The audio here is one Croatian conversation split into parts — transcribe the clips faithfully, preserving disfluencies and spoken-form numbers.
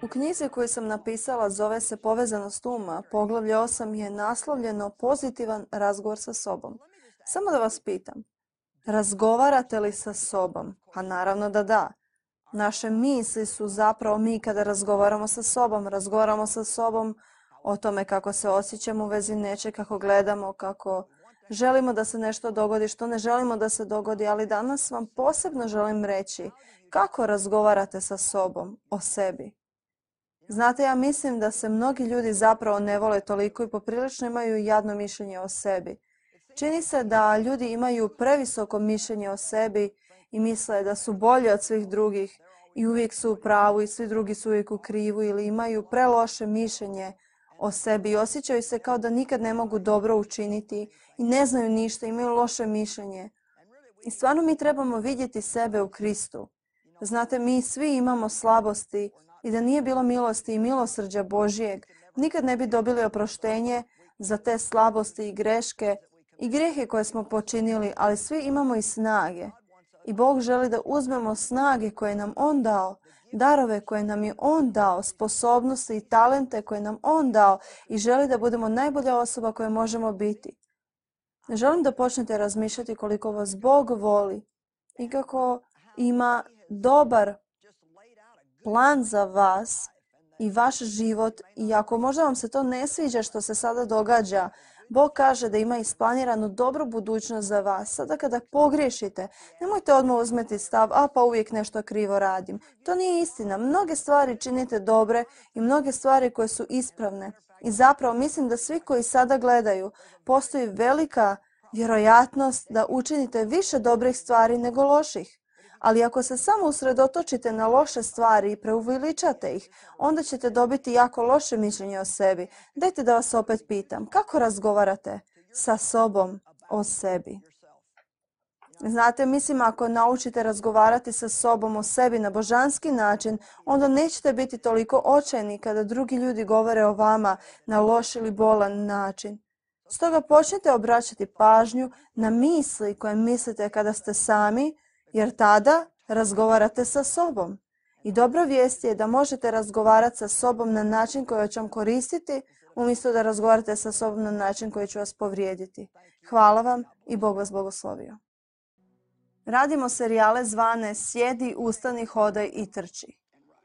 U knjizi koju sam napisala zove se Povezanost uma. Poglavlje osam je naslovljeno Pozitivan razgovor sa sobom. Samo da vas pitam, razgovarate li sa sobom? Pa naravno da da. Naše misli su zapravo mi kada razgovaramo sa sobom. Razgovaramo sa sobom o tome kako se osjećamo u vezi nečeg, kako gledamo, kako želimo da se nešto dogodi, što ne želimo da se dogodi, ali danas vam posebno želim reći kako razgovarate sa sobom o sebi. Znate, ja mislim da se mnogi ljudi zapravo ne vole toliko i poprilično imaju jadno mišljenje o sebi. Čini se da ljudi imaju previsoko mišljenje o sebi i misle da su bolji od svih drugih i uvijek su u pravu i svi drugi su uvijek u krivu ili imaju preloše mišljenje o sebi i osjećaju se kao da nikad ne mogu dobro učiniti i ne znaju ništa, imaju loše mišljenje. I stvarno mi trebamo vidjeti sebe u Kristu. Znate, mi svi imamo slabosti i da nije bilo milosti i milosrđa Božijeg, nikad ne bi dobili oproštenje za te slabosti i greške i grijehe koje smo počinili, ali svi imamo i snage. I Bog želi da uzmemo snage koje nam On dao, darove koje nam je On dao, sposobnosti i talente koje nam On dao i želi da budemo najbolja osoba koja možemo biti. Želim da počnete razmišljati koliko vas Bog voli i kako ima dobar plan za vas i vaš život i ako možda vam se to ne sviđa što se sada događa, Bog kaže da ima isplaniranu dobru budućnost za vas. Sada kada pogriješite, nemojte odmah uzmeti stav, a pa uvijek nešto krivo radim. To nije istina. Mnoge stvari činite dobre i mnoge stvari koje su ispravne. I zapravo mislim da svi koji sada gledaju, postoji velika vjerojatnost da učinite više dobrih stvari nego loših. Ali ako se samo usredotočite na loše stvari i preuveličate ih, onda ćete dobiti jako loše mišljenje o sebi. Dajte da vas opet pitam, kako razgovarate sa sobom o sebi? Znate, mislim, ako naučite razgovarati sa sobom o sebi na božanski način, onda nećete biti toliko očajni kada drugi ljudi govore o vama na loš ili bolan način. Stoga počnite obraćati pažnju na misli koje mislite kada ste sami, jer tada razgovarate sa sobom. I dobra vijest je da možete razgovarati sa sobom na način koji će vam koristiti, umjesto da razgovarate sa sobom na način koji će vas povrijediti. Hvala vam i Bog vas blagoslovio. Radimo serijale zvane Sjedi, ustani, hodaj i trči.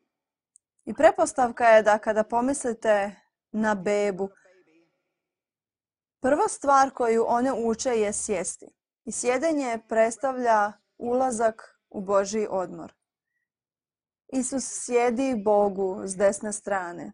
I pretpostavka je da kada pomislite na bebu, prva stvar koju one uče je sjesti. I sjedenje predstavlja ulazak u Božji odmor. Isus sjedi Bogu s desne strane.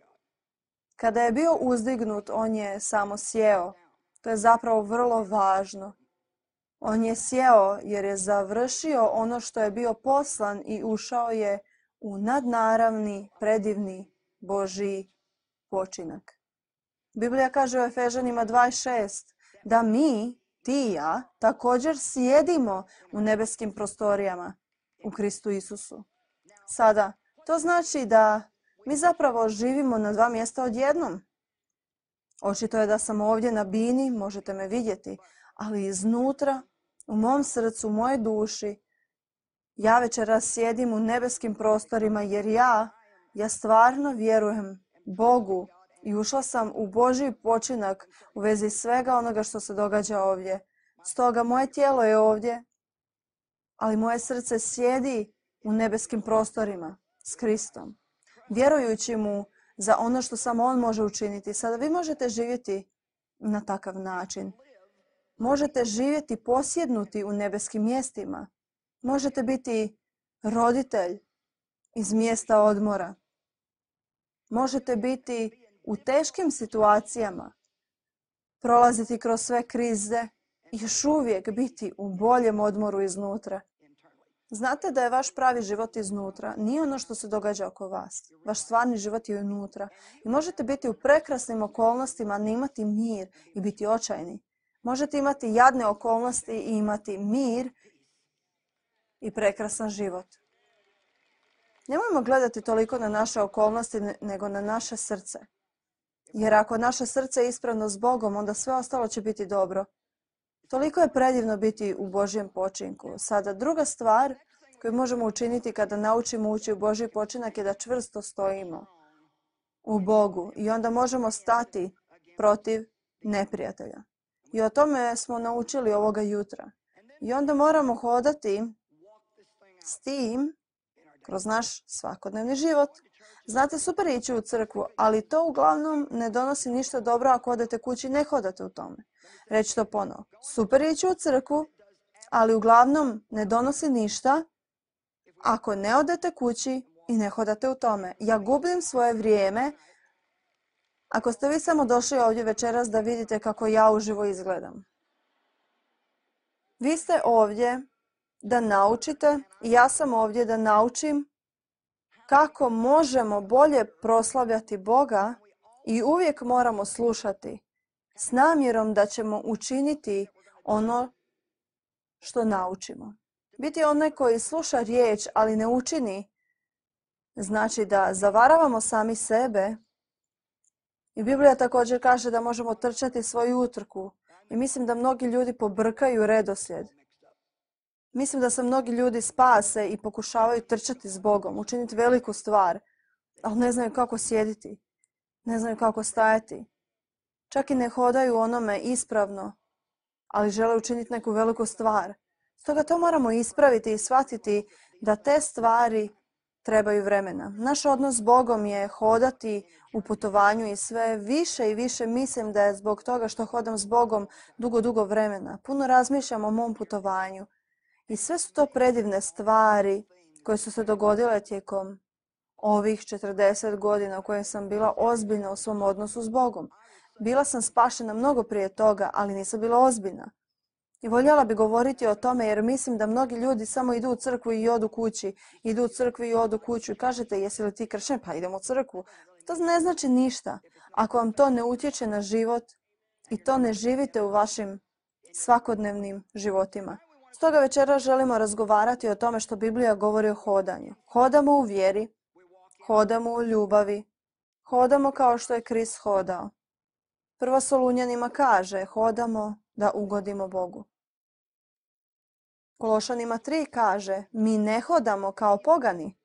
Kada je bio uzdignut, on je samo sjeo. To je zapravo vrlo važno. On je sjeo jer je završio ono što je bio poslan i ušao je u nadnaravni, predivni Božji počinak. Biblija kaže u Efežanima dvadeset šest da mi, ti i ja, također sjedimo u nebeskim prostorijama u Kristu Isusu. Sada, to znači da mi zapravo živimo na dva mjesta odjednom. Očito je da sam ovdje na bini, možete me vidjeti, ali iznutra, u mom srcu, u mojoj duši, ja večeras sjedim u nebeskim prostorima jer ja, ja stvarno vjerujem Bogu i ušla sam u Božji počinak u vezi svega onoga što se događa ovdje. Stoga moje tijelo je ovdje, ali moje srce sjedi u nebeskim prostorima s Kristom, vjerujući mu za ono što samo on može učiniti. Sada vi možete živjeti na takav način. Možete živjeti posjednuti u nebeskim mjestima. Možete biti roditelj iz mjesta odmora. Možete biti u teškim situacijama, prolaziti kroz sve krize i još uvijek biti u boljem odmoru iznutra. Znate da je vaš pravi život iznutra, nije ono što se događa oko vas. Vaš stvarni život je unutra. I možete biti u prekrasnim okolnostima, ne imati mir i biti očajni. Možete imati jadne okolnosti i imati mir i prekrasan život. Nemojmo gledati toliko na naše okolnosti nego na naše srce. Jer ako naše srce je ispravno s Bogom, onda sve ostalo će biti dobro. Toliko je predivno biti u Božjem počinku. Sada druga stvar koji možemo učiniti kada naučimo ući u Božji počinak je da čvrsto stojimo u Bogu i onda možemo stati protiv neprijatelja. I o tome smo naučili ovoga jutra. I onda moramo hodati s tim kroz naš svakodnevni život. Znate, super je ići u crkvu, ali to uglavnom ne donosi ništa dobro ako odete kući i ne hodate u tome. Reći to ponovo. Super je ići u crkvu, ali uglavnom ne donosi ništa ako ne odete kući i ne hodate u tome. Ja gubim svoje vrijeme ako ste vi samo došli ovdje večeras da vidite kako ja uživo izgledam. Vi ste ovdje da naučite i ja sam ovdje da naučim kako možemo bolje proslavljati Boga i uvijek moramo slušati s namjerom da ćemo učiniti ono što naučimo. Biti onaj koji sluša riječ, ali ne učini, znači da zavaravamo sami sebe. I Biblija također kaže da možemo trčati svoju utrku. I mislim da mnogi ljudi pobrkaju redoslijed. Mislim da se mnogi ljudi spase i pokušavaju trčati s Bogom, učiniti veliku stvar, ali ne znaju kako sjediti, ne znaju kako stajati. Čak i ne hodaju onome ispravno, ali žele učiniti neku veliku stvar. Stoga to moramo ispraviti i shvatiti da te stvari trebaju vremena. Naš odnos s Bogom je hodati u putovanju i sve više i više mislim da je zbog toga što hodam s Bogom dugo, dugo vremena. Puno razmišljam o mom putovanju. I sve su to predivne stvari koje su se dogodile tijekom ovih četrdeset godina u kojem sam bila ozbiljna u svom odnosu s Bogom. Bila sam spašena mnogo prije toga, ali nisam bila ozbiljna. I voljela bi govoriti o tome jer mislim da mnogi ljudi samo idu u crkvu i odu kući, idu u crkvu i odu kuću i kažete jesi li ti kršćan? Pa idemo u crkvu. To ne znači ništa ako vam to ne utječe na život i to ne živite u vašim svakodnevnim životima. Stoga večera želimo razgovarati o tome što Biblija govori o hodanju. Hodamo u vjeri, hodamo u ljubavi, hodamo kao što je Krist hodao. Prvo Solunjanima kaže, hodamo da ugodimo Bogu. Kološanima tri kaže, mi ne hodamo kao pogani.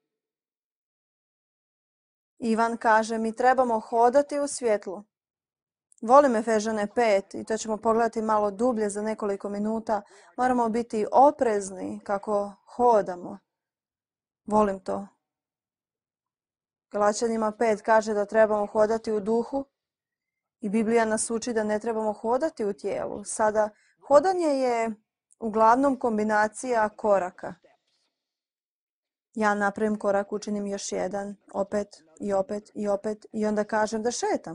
Ivan kaže, mi trebamo hodati u svjetlu. Volim Efežane pet i to ćemo pogledati malo dublje za nekoliko minuta. Moramo biti oprezni kako hodamo. Volim to. Galačanima pet kaže da trebamo hodati u duhu i Biblija nas uči da ne trebamo hodati u tijelu. Sada, hodanje je uglavnom kombinacija koraka. Ja napravim korak, učinim još jedan, opet i opet i opet i onda kažem da šetam.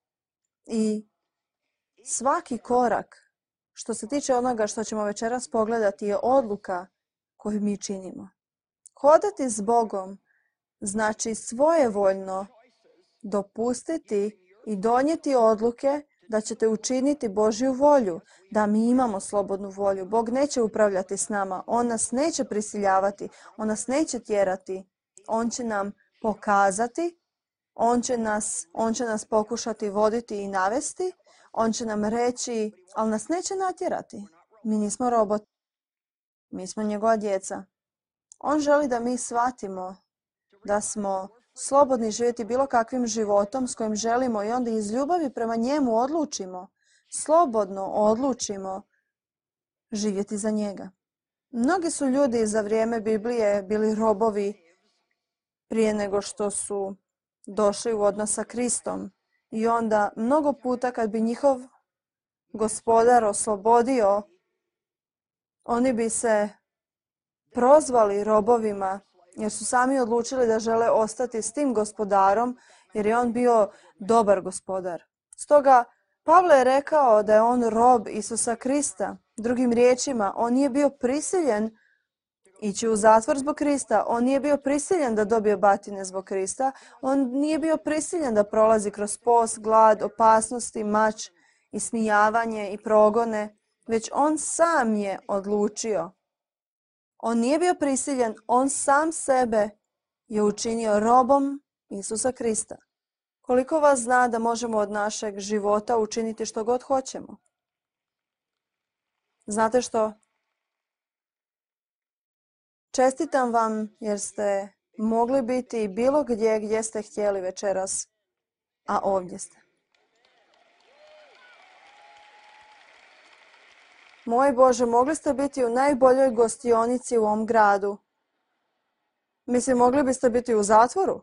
I svaki korak, što se tiče onoga što ćemo večeras pogledati, je odluka koju mi činimo. Hodati s Bogom znači svojevoljno dopustiti i donijeti odluke da ćete učiniti Božju volju, da mi imamo slobodnu volju. Bog neće upravljati s nama, On nas neće prisiljavati, On nas neće tjerati, On će nam pokazati, On će nas, on će nas pokušati voditi i navesti, On će nam reći, ali nas neće natjerati. Mi nismo roboti, mi smo njegova djeca. On želi da mi shvatimo da smo slobodni živjeti bilo kakvim životom s kojim želimo i onda iz ljubavi prema njemu odlučimo, slobodno odlučimo živjeti za njega. Mnogi su ljudi za vrijeme Biblije bili robovi prije nego što su došli u odnos sa Kristom. I onda mnogo puta kad bi njihov gospodar oslobodio, oni bi se prozvali robovima jer su sami odlučili da žele ostati s tim gospodarom jer je on bio dobar gospodar. Stoga Pavle je rekao da je on rob Isusa Krista. Drugim riječima, on nije bio prisiljen ići u zatvor zbog Krista. On nije bio prisiljen da dobije batine zbog Krista. On nije bio prisiljen da prolazi kroz post, glad, opasnosti, mač, ismijavanje i progone, već on sam je odlučio. On nije bio prisiljen, on sam sebe je učinio robom Isusa Krista. Koliko vas zna da možemo od našeg života učiniti što god hoćemo? Znate što? Čestitam vam jer ste mogli biti bilo gdje gdje ste htjeli večeras, a ovdje ste. Moj Bože, mogli ste biti u najboljoj gostionici u ovom gradu. Mislim, mogli biste biti u zatvoru.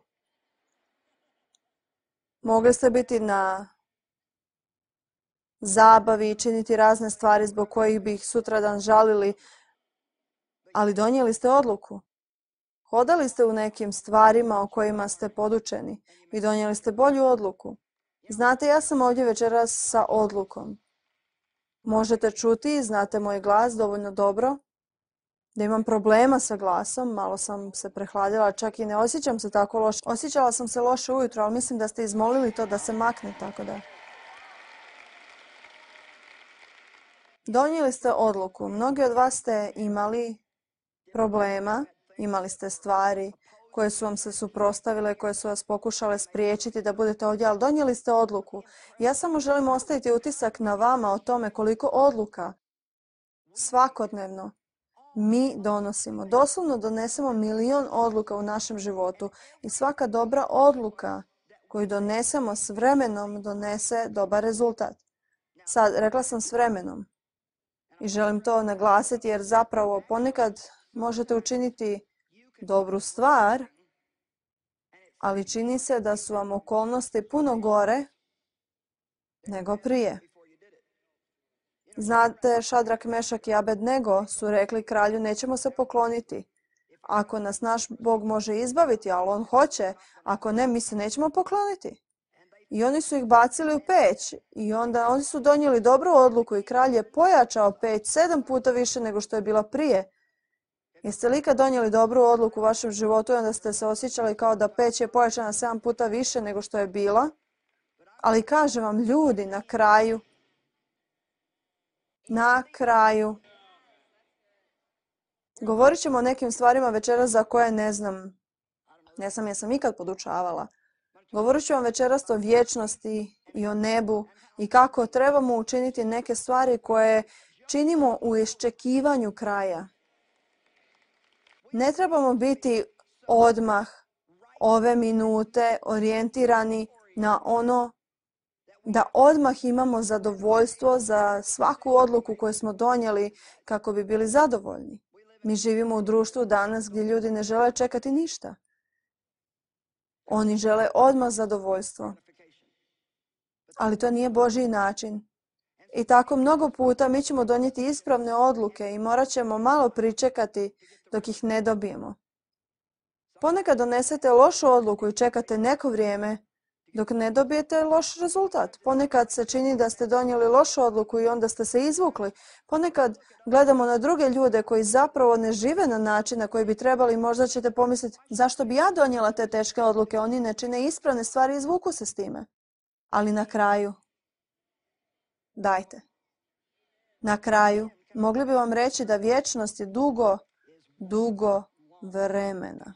Mogli ste biti na zabavi i činiti razne stvari zbog kojih bi ih sutradan žalili, ali donijeli ste odluku. Hodali ste u nekim stvarima o kojima ste podučeni i donijeli ste bolju odluku. Znate, ja sam ovdje večeras sa odlukom. Možete čuti, znate moj glas dovoljno dobro, da imam problema sa glasom, malo sam se prehladila, čak i ne osjećam se tako loše. Osjećala sam se loše ujutro, ali mislim da ste izmolili to da se makne, tako da. Donijeli ste odluku. Mnogi od vas ste imali problema, imali ste stvari koje su vam se suprotstavile, koje su vas pokušale spriječiti da budete ovdje, ali donijeli ste odluku. Ja samo želim ostaviti utisak na vama o tome koliko odluka svakodnevno mi donosimo. Doslovno donesemo milion odluka u našem životu i svaka dobra odluka koju donesemo s vremenom donese dobar rezultat. Sad, rekla sam s vremenom i želim to naglasiti jer zapravo ponekad možete učiniti dobru stvar, ali čini se da su vam okolnosti puno gore nego prije. Znate, Šadrak, Mešak i Abednego su rekli kralju, nećemo se pokloniti. Ako nas naš Bog može izbaviti, ali on hoće, ako ne, mi se nećemo pokloniti. I oni su ih bacili u peć i onda oni su donijeli dobru odluku i kralj je pojačao peć sedam puta više nego što je bila prije. Jeste li ikad donijeli dobru odluku u vašem životu i onda ste se osjećali kao da peć je pojačana sedam puta više nego što je bila? Ali kažem vam, ljudi, na kraju, na kraju, govorit ćemo o nekim stvarima večeras za koje ne znam, ne znam jesam ikad podučavala. Govorit ću vam večeras o vječnosti i o nebu i kako trebamo učiniti neke stvari koje činimo u iščekivanju kraja. Ne trebamo biti odmah ove minute orijentirani na ono da odmah imamo zadovoljstvo za svaku odluku koju smo donijeli kako bi bili zadovoljni. Mi živimo u društvu danas gdje ljudi ne žele čekati ništa. Oni žele odmah zadovoljstvo. Ali to nije Božji način. I tako mnogo puta mi ćemo donijeti ispravne odluke i morat ćemo malo pričekati dok ih ne dobijemo. Ponekad donesete lošu odluku i čekate neko vrijeme dok ne dobijete loš rezultat. Ponekad se čini da ste donijeli lošu odluku i onda ste se izvukli. Ponekad gledamo na druge ljude koji zapravo ne žive na način na koji bi trebali. Možda ćete pomisliti, zašto bi ja donijela te teške odluke? Oni ne čine ispravne stvari i izvuku se s time. Ali na kraju, dajte. Na kraju, mogli bi vam reći da vječnost je dugo, dugo vremena.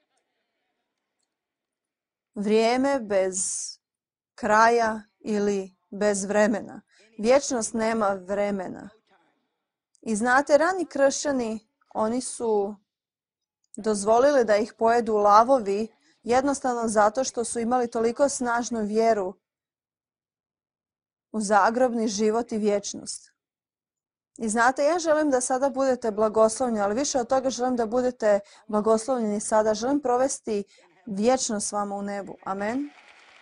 Vrijeme bez kraja ili bez vremena. Vječnost nema vremena. I znate, rani kršćani, oni su dozvolili da ih pojedu lavovi jednostavno zato što su imali toliko snažnu vjeru u zagrobni život i vječnost. I znate, ja želim da sada budete blagoslovljeni, ali više od toga želim da budete blagoslovljeni sada. Želim provesti vječno s vama u nebu. Amen.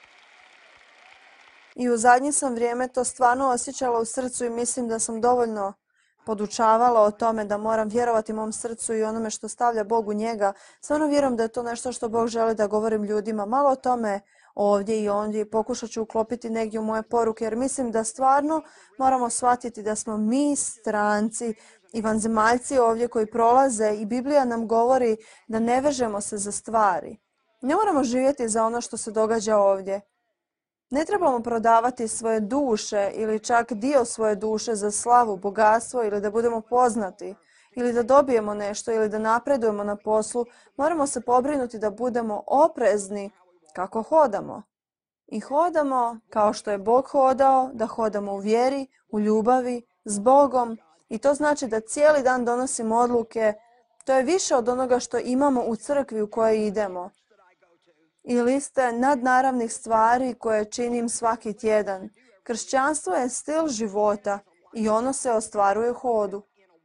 I u zadnje sam vrijeme to stvarno osjećala u srcu i mislim da sam dovoljno podučavala o tome da moram vjerovati mom srcu i onome što stavlja Bog u njega. Stvarno vjerujem da je to nešto što Bog želi da govorim ljudima. Malo o tome ovdje i ondje i pokušat ću uklopiti negdje u moje poruke jer mislim da stvarno moramo shvatiti da smo mi stranci i vanzemaljci ovdje koji prolaze i Biblija nam govori da ne vežemo se za stvari. Ne moramo živjeti za ono što se događa ovdje. Ne trebamo prodavati svoje duše ili čak dio svoje duše za slavu, bogatstvo ili da budemo poznati ili da dobijemo nešto ili da napredujemo na poslu. Moramo se pobrinuti da budemo oprezni kako hodamo. I hodamo kao što je Bog hodao, da hodamo u vjeri, u ljubavi, s Bogom. I to znači da cijeli dan donosimo odluke To je više od onoga što imamo u crkvi u kojoj idemo. Ili ste nadnaravnih stvari koje činim svaki tjedan. Kršćanstvo je stil života i ono se ostvaruje u hodu.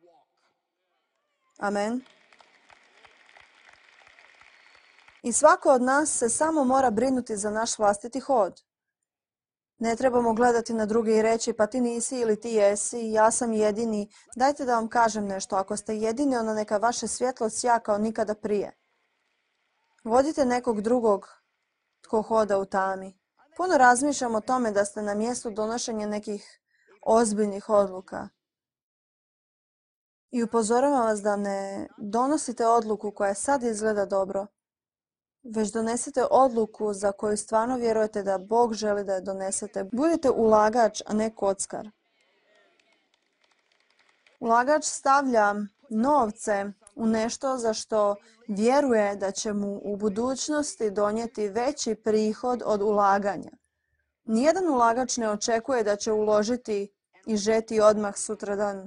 Amen. I svako od nas se samo mora brinuti za naš vlastiti hod. Ne trebamo gledati na druge i reći pa ti nisi ili ti jesi, ja sam jedini. Dajte da vam kažem nešto, ako ste jedini, onda neka vaše svjetlo sja kao nikada prije. Vodite nekog drugog tko hoda u tami. Puno razmišljam o tome da ste na mjestu donošenja nekih ozbiljnih odluka. I upozoravam vas da ne donosite odluku koja sad izgleda dobro, već donesete odluku za koju stvarno vjerujete da Bog želi da je donesete. Budite ulagač, a ne kockar. Ulagač stavlja novce u nešto za što vjeruje da će mu u budućnosti donijeti veći prihod od ulaganja. Nijedan ulagač ne očekuje da će uložiti i žeti odmah sutradan.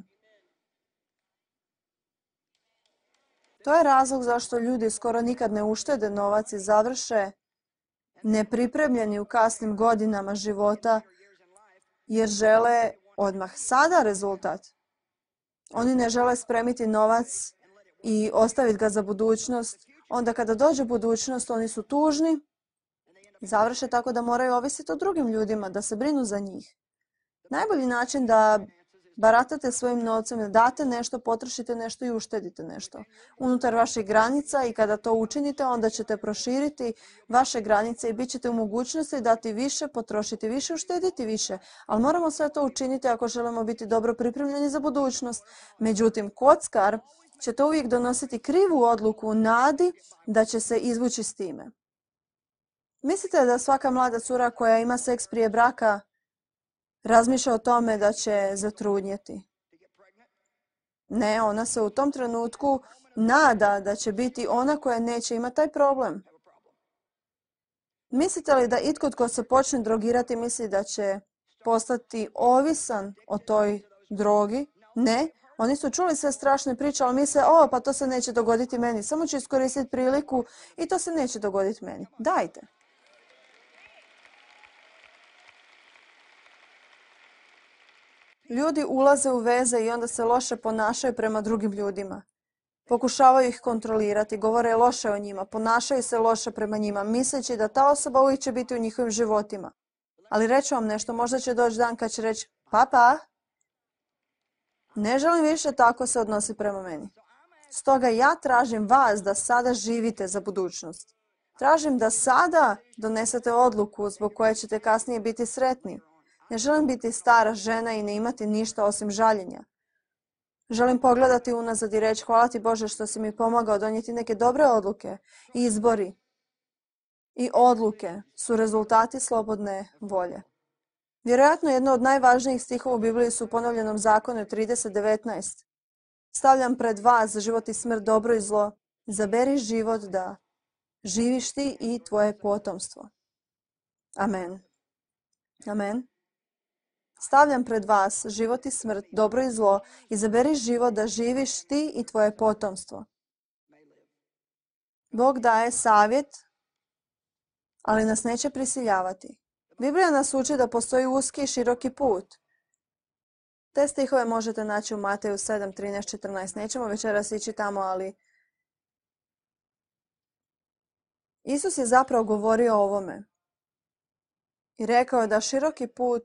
To je razlog zašto ljudi skoro nikad ne uštede novac i završe nepripremljeni u kasnim godinama života jer žele odmah sada rezultat. Oni ne žele spremiti novac i ostaviti ga za budućnost. Onda kada dođe budućnost, oni su tužni i završe tako da moraju ovisiti o drugim ljudima, da se brinu za njih. Najbolji način da baratate svojim novcem, da date nešto, potrošite nešto i uštedite nešto unutar vaših granica i kada to učinite, onda ćete proširiti vaše granice i bit ćete u mogućnosti dati više, potrošiti više, uštediti više. Ali moramo sve to učiniti ako želimo biti dobro pripremljeni za budućnost. Međutim, kockar će to uvijek donositi krivu odluku u nadi da će se izvući s time. Mislite da svaka mlada cura koja ima seks prije braka razmišlja o tome da će zatrudnjeti? Ne, ona se u tom trenutku nada da će biti ona koja neće imati taj problem. Mislite li da itko tko se počne drogirati misli da će postati ovisan o toj drogi? Ne. Oni su čuli sve strašne priče, ali misle, o, pa to se neće dogoditi meni. Samo ću iskoristiti priliku i to se neće dogoditi meni. Dajte. Ljudi ulaze u veze i onda se loše ponašaju prema drugim ljudima. Pokušavaju ih kontrolirati, govore loše o njima, ponašaju se loše prema njima, misleći da ta osoba uvijek će biti u njihovim životima. Ali reću vam nešto, možda će doći dan kad će reći, papa, ne želim više tako se odnosi prema meni. Stoga ja tražim vas da sada živite za budućnost. Tražim da sada donesete odluku zbog koje ćete kasnije biti sretni. Ne želim biti stara žena i ne imati ništa osim žaljenja. Želim pogledati unazad i reći hvala ti Bože što si mi pomogao donijeti neke dobre odluke. Izbori i odluke su rezultati slobodne volje. Vjerojatno jedno od najvažnijih stihova u Bibliji su u Ponovljenom zakonu trideset devetnaest. Stavljam pred vas život i smrt, dobro i zlo. Izaberi život da živiš ti i tvoje potomstvo. Amen. Amen. Stavljam pred vas život i smrt, dobro i zlo. Izaberi život da živiš ti i tvoje potomstvo. Bog daje savjet, ali nas neće prisiljavati. Biblija nas uči da postoji uski i široki put. Te stihove možete naći u Mateju sedam, trinaest, četrnaest. Nećemo večeras ići tamo, ali Isus je zapravo govorio o ovome. I rekao je da široki put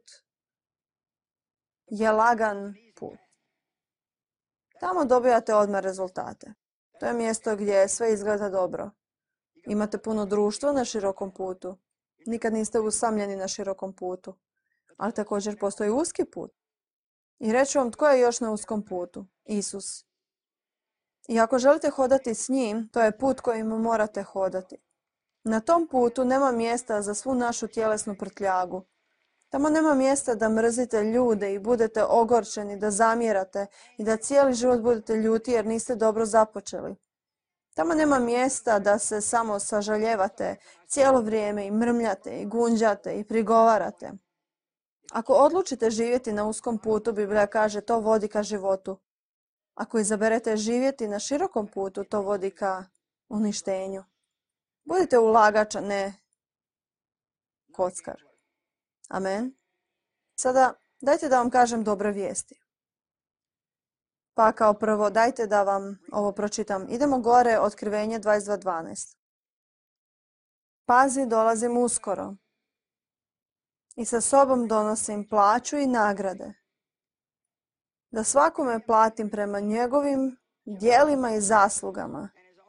je lagan put. Tamo dobijate odmah rezultate. To je mjesto gdje sve izgleda dobro. Imate puno društva na širokom putu. Nikad niste usamljeni na širokom putu. Ali također postoji uski put. I reću vam tko je još na uskom putu? Isus. I ako želite hodati s njim, to je put kojim morate hodati. Na tom putu nema mjesta za svu našu tjelesnu prtljagu. Tamo nema mjesta da mrzite ljude i budete ogorčeni, da zamjerate i da cijeli život budete ljuti jer niste dobro započeli. Tamo nema mjesta da se samo sažaljevate cijelo vrijeme i mrmljate i gunđate i prigovarate. Ako odlučite živjeti na uskom putu, Biblija kaže to vodi ka životu. Ako izaberete živjeti na širokom putu, to vodi ka uništenju. Budite ulagač, a ne kockar. Amen. Sada dajte da vam kažem dobre vijesti. Pa kao prvo dajte da vam ovo pročitam. Idemo gore, Otkrivenje dvadeset dva dvanaest. Pazi, dolazim uskoro. I sa sobom donosim plaću i nagrade. Da svakome platim prema njegovim djelima i zaslugama.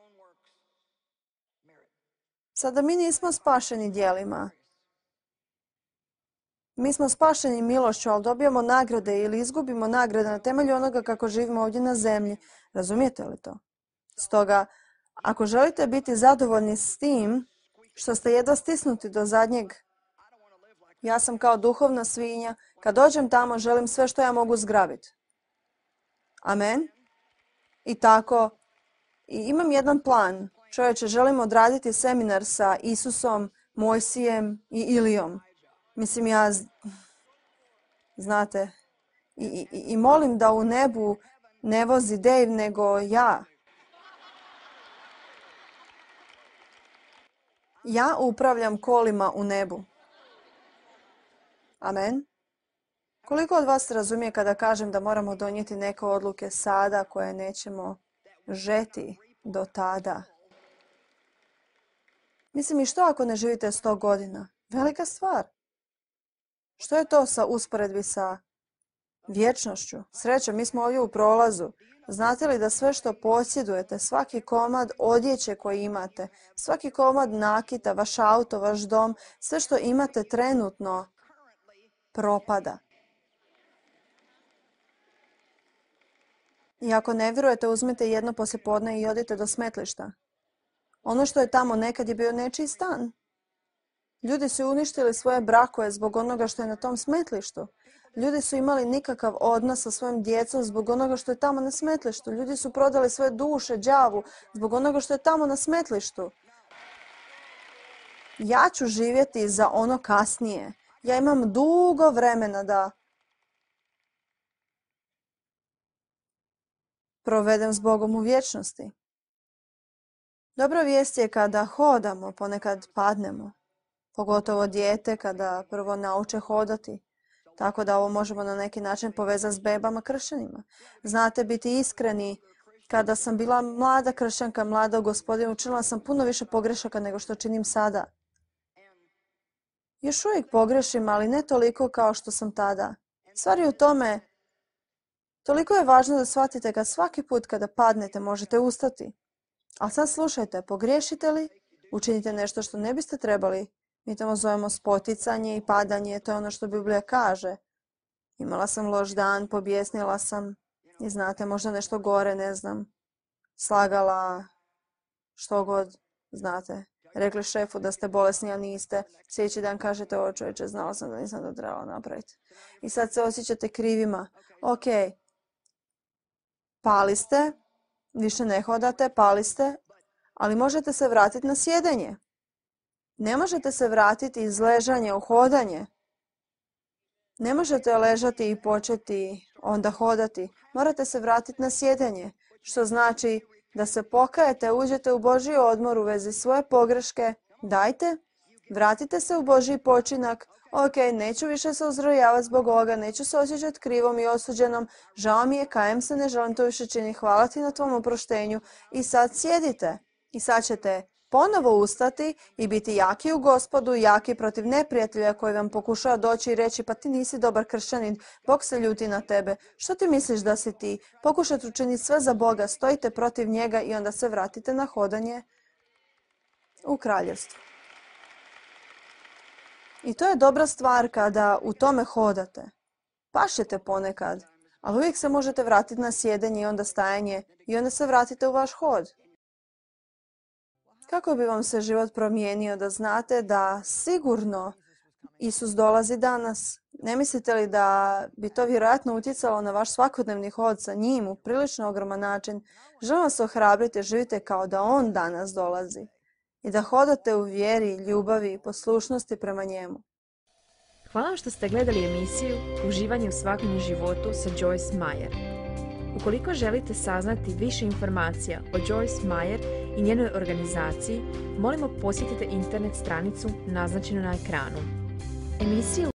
Sada mi nismo spašeni djelima. Mi smo spašeni milošću, ali dobijamo nagrade ili izgubimo nagrade na temelju onoga kako živimo ovdje na zemlji. Razumijete li to? Stoga, ako želite biti zadovoljni s tim što ste jedva stisnuti do zadnjeg, ja sam kao duhovna svinja, kad dođem tamo želim sve što ja mogu zgrabiti. Amen. I tako, i imam jedan plan. Čovječe, želim odraditi seminar sa Isusom, Mojsijem i Ilijom. Mislim, ja, znate, i, i, i molim da u nebu ne vozi Dave, nego ja. Ja upravljam kolima u nebu. Amen. Koliko od vas razumije kada kažem da moramo donijeti neke odluke sada koje nećemo žeti do tada? Mislim, i što ako ne živite sto godina? Velika stvar. Što je to sa usporedbi sa vječnošću? Sreća, mi smo ovdje u prolazu. Znate li da sve što posjedujete, svaki komad odjeće koji imate, svaki komad nakita, vaš auto, vaš dom, sve što imate trenutno propada. I ako ne vjerujete, uzmite jedno poslijepodne i odite do smetlišta. Ono što je tamo nekad je bio nečiji stan. Ljudi su uništili svoje brakove zbog onoga što je na tom smetlištu. Ljudi su imali nikakav odnos sa svojim djecom zbog onoga što je tamo na smetlištu. Ljudi su prodali svoje duše đavu zbog onoga što je tamo na smetlištu. Ja ću živjeti za ono kasnije. Ja imam dugo vremena da provedem s Bogom u vječnosti. Dobra vijest je kada hodamo, ponekad padnemo. Pogotovo dijete kada prvo nauče hodati. Tako da ovo možemo na neki način povezati s bebama kršćanima. Znate, biti iskreni, kada sam bila mlada kršćanka, mlada u Gospodinu, učinila sam puno više pogrešaka nego što činim sada. Još uvijek pogrešim, ali ne toliko kao što sam tada. Stvar je u tome, toliko je važno da shvatite kad svaki put kada padnete možete ustati. Ali sad slušajte, pogriješite li, učinite nešto što ne biste trebali. Mi to zovemo spoticanje i padanje, to je ono što Biblija kaže. Imala sam loš dan, pobjesnila sam i znate, možda nešto gore, ne znam. Slagala, što god, znate. Rekli šefu da ste bolesni, a niste. Sljedeći dan kažete, o čovječe, znala sam da nisam to trebala napraviti. I sad se osjećate krivima. Ok, pali ste, više ne hodate, pali ste, ali možete se vratiti na sjedenje. Ne možete se vratiti iz ležanja u hodanje. Ne možete ležati i početi onda hodati. Morate se vratiti na sjedenje, što znači da se pokajete, uđete u Božji odmor u vezi svoje pogreške. Dajte, vratite se u Božji počinak. Ok, neću više se uzrojavati zbog ovoga, neću se osjećati krivom i osuđenom. Žao mi je, kajem se, ne želim to više činiti. Hvala ti na tvom oproštenju. I sad sjedite. I sad ćete ponovo ustati i biti jaki u Gospodu, jaki protiv neprijatelja koji vam pokušava doći i reći pa ti nisi dobar kršćanin, Bog se ljuti na tebe. Što ti misliš da si ti? Pokušajte učiniti sve za Boga, stojite protiv njega i onda se vratite na hodanje u kraljevstvu. I to je dobra stvar kada u tome hodate. Pašete ponekad, ali uvijek se možete vratiti na sjedenje i onda stajanje i onda se vratite u vaš hod. Kako bi vam se život promijenio da znate da sigurno Isus dolazi danas? Ne mislite li da bi to vjerojatno utjecalo na vaš svakodnevni hod sa njim u prilično ogroman način? Želim vas ohrabriti, živite kao da on danas dolazi i da hodate u vjeri, ljubavi i poslušnosti prema njemu. Hvala što ste gledali emisiju Uživanje u svakodnevnom životu sa Joyce Meyer. Ukoliko želite saznati više informacija o Joyce Meyer i njenoj organizaciji, molimo posjetite internet stranicu naznačenu na ekranu. Emisiju